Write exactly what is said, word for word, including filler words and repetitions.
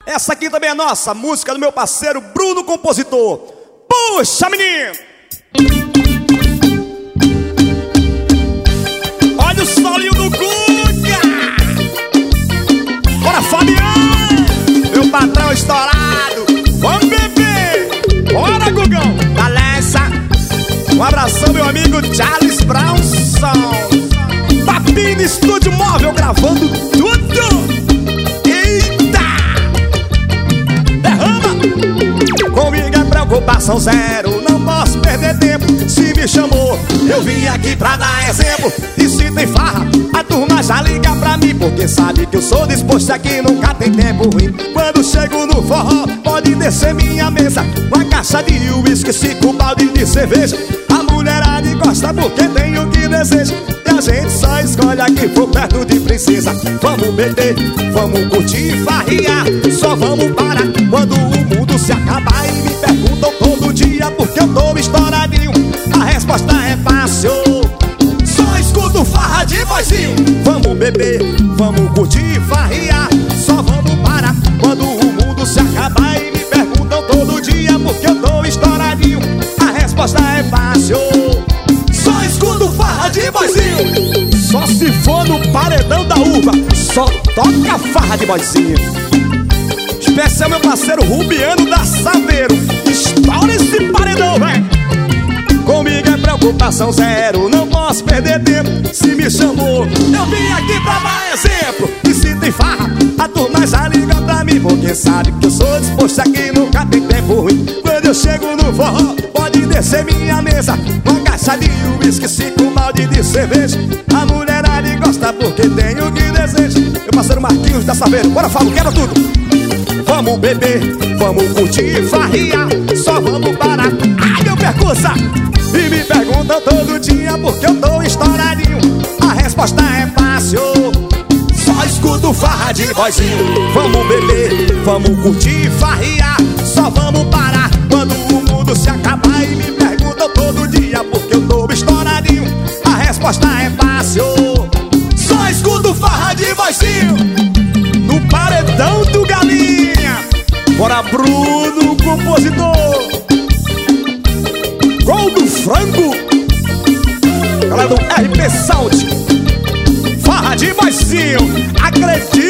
Essa aqui também é nossa, música do meu parceiro Bruno, compositor. Puxa, menino! Olha o solinho do Guga! Bora, Fabiano! Meu patrão estourado! Vamos beber! Bora, Gugão! Balança! Um abração, meu amigo Charles Brownson! Papinho Estúdio Móvel gravando tudo! Comigo é preocupação zero, não posso perder tempo. Se me chamou, eu vim aqui pra dar exemplo. E se tem farra, a turma já liga pra mim, porque sabe que eu sou disposto aqui, nunca tem tempo ruim. Quando chego no forró, pode descer minha mesa, uma caixa de uísque, cinco balde de cerveja. A mulherada gosta porque tem o que deseja, e a gente só escolhe aqui por perto de princesa. Vamos beber, vamos curtir e farriar, só vamos parar quando o mundo se acabar. E me perguntam todo dia por que eu tô estouradinho. A resposta é fácil, só escuto farra de vozinho. Vamos beber, vamos curtir e farriar, só vamos parar quando o mundo se acabar. E me perguntam todo dia por que eu tô estouradinho. A resposta é fácil, só escuto farra de vozinho. Só se for no paredão da uva, só toca farra de vozinho. Especial meu parceiro Rubiano da Saveiro, estoura esse paredão, véi! Comigo é preocupação zero, não posso perder tempo. Se me chamou, eu vim aqui pra dar exemplo. E se tem farra, a turma já liga pra mim, porque sabe que eu sou disposto aqui, nunca tem tempo ruim. Quando eu chego no forró, pode descer minha mesa, uma caixa de uísque, cinco balde de cerveja. A mulherada gosta porque tem o que deseja. Meu parceiro Marquinhos da Saveiro, bora, Fábio, quebra tudo! Vamos beber, vamos curtir e farriar, só vamos parar. Ai, meu percussa! E me perguntam todo dia por que eu tô estouradinho. A resposta é fácil, só escuto farra de vozinho. Vamos beber, vamos curtir e farriar, só vamos parar quando o mundo se acabar. E me perguntam todo dia por que eu tô estouradinho. A resposta é fácil, só escuto farra de vozinho. No paredão do Galinha, bora Bruno, compositor. Gol do frango, galera do R P Sound, farra de vozinho, acredita.